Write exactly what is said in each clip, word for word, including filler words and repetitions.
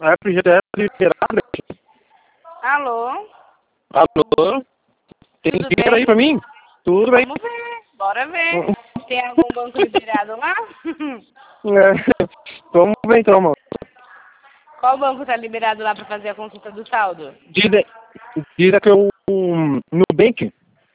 A F G T S liberada? Alô? Alô? Tem Tudo dinheiro bem? aí pra mim? Tudo bem. Vamos ver, bora ver. Tem algum banco liberado lá? É. Vamos ver então, mano. Qual banco tá liberado lá pra fazer a consulta do saldo? Diz, diz que o um, Nubank.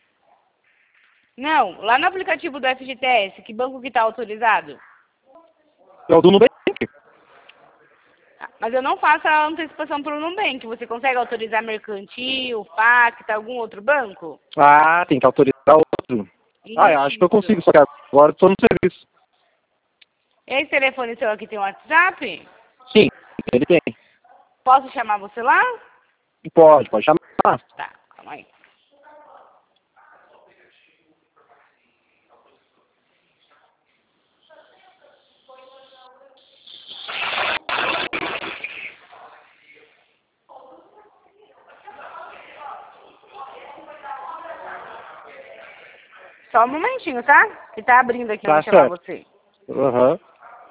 Não, lá no aplicativo do F G T S, que banco que tá autorizado? É o do Nubank. Mas eu não faço a antecipação pelo Nubank. Você consegue autorizar Mercantil, Pacta, algum outro banco? Ah, tem que autorizar outro. Ah, eu acho que eu Isso. consigo, só que agora eu tô no serviço. Esse telefone seu aqui tem WhatsApp? Sim, ele tem. Posso chamar você lá? Pode, pode chamar. Tá, calma aí. Só um momentinho, tá? Que tá abrindo aqui, eu Tá vou chamar certo. você. Aham. Uhum.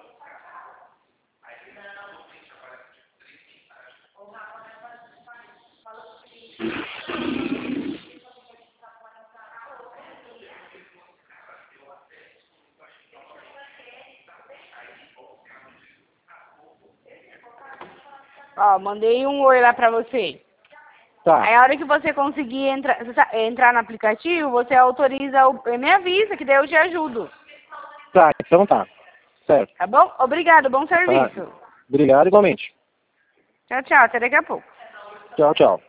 Ó, mandei um oi lá pra você. Tá, Aí a hora que você conseguir entrar, entrar no aplicativo, você autoriza, o, me avisa, que daí eu te ajudo. tá, então tá. Certo. Tá bom? Obrigado, bom Tá. serviço. Obrigado igualmente. Tchau, tchau, até daqui a pouco. Tchau, tchau.